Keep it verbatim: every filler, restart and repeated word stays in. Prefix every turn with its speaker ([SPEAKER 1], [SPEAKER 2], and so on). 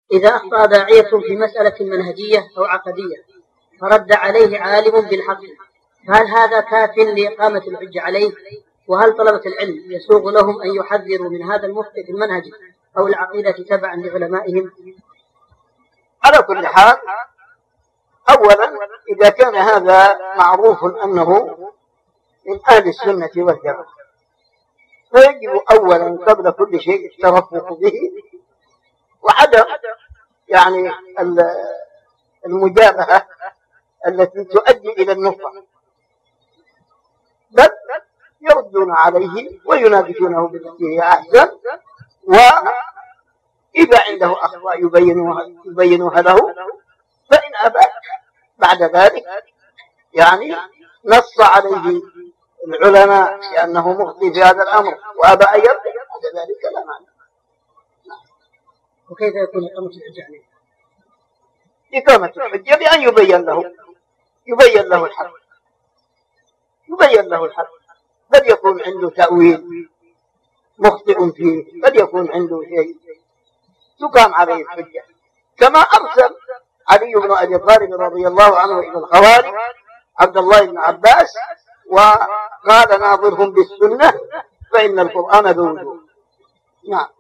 [SPEAKER 1] إذا أخطأ داعية في مسألة منهجية أو عقدية فرد عليه عالم بالحق، هل هذا كاف لإقامة الحجة عليه؟ وهل طلبة العلم يسوغ لهم أن يحذروا من هذا المخطئ في المنهج أو العقيدة تبعا لعلمائهم؟
[SPEAKER 2] على كل حال، أولا إذا كان هذا معروف أنه من أهل السنة والجماعة فيجب أولا قبل كل شيء الترفق به وعدم يعني المجابهة التي تؤدي إلى النفرة، بل يردون عليه ويناقشونه بالتي هي أحسن، وإذا عنده أخطاء يبينوها, يبينوها له، فإن أبى بعد ذلك يعني نص عليه العلماء لأنه مخطئ في هذا الأمر وأبى أن يرجع بعد ذلك لا معنى.
[SPEAKER 1] وكيف يكون إقامة الحجة عليه؟
[SPEAKER 2] إقامة الحجة بأن يبين له يبين له الحق يبين له الحق بل يكون عنده تأويل مخطئ فيه، بل يكون عنده شيء تقام عليه الحجة، كما أرسل علي بن أبي طالب رضي الله عنه إلى الخوارج عبد الله بن عباس وقال ناظرهم بالسنة فإن القرآن بوجوه. نعم.